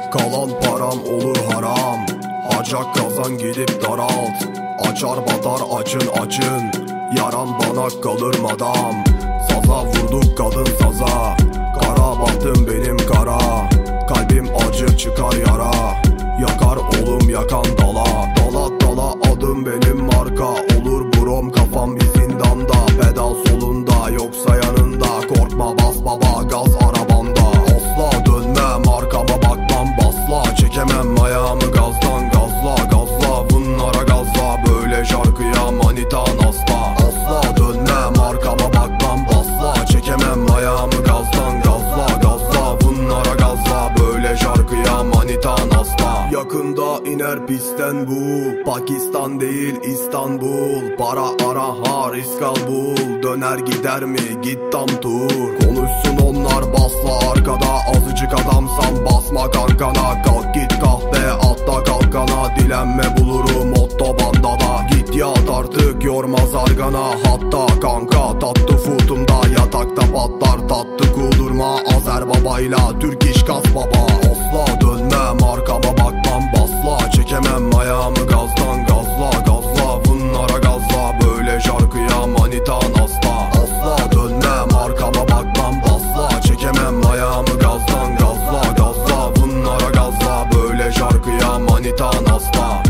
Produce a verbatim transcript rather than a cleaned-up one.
Kalan param olur haram, harca kazan gidip daralt. Açar batar açın açın, yaram bana kalır madam. Saza vurduk kadın saza, kara bahtım benim kara. Kalbim acı çıkar yara, yakar oğlum yakan dala. Dala dala adım benim marka, olur brom kafam bir zindanda. Pedal solunda yoksa yanında, korkma bas baba gaz arabanda. Asla dönmem arkama bakmam basla, çekemem ayağımı gazdan. Gazla gazla bunlara gazla, böyle şarkıya manitan asla. Asla dönmem arkama bakmam basla, çekemem ayağımı gazdan. Gazla gazla bunlara gazla, böyle şarkıya manitan asla. Yakında iner pistten bu, Pakistan değil İstanbul. Para ara ha risk al bul, döner gider mi git tam tur. Konuşsun onlar basla arkada, azıcık adamsan basma kankana. Kalk git kahve atla kalkana, dilenme bulurum otobanda da. Git yat artık yorma zargana, hatta kanka tatlı futumda. Yatakta patlar tatlı kudurma, Azer babayla Türk iş kas baba. Asla dönmem arkama bakmam basla, çekemem ayağımı gazdan. Gazla gazla bunlara gazla, böyle şarkıya manitan asla. Asla dönmem arkama bakmam basla, çekemem ayağımı gazdan. Gazla gazla bunlara gazla, böyle şarkıya manitan asla.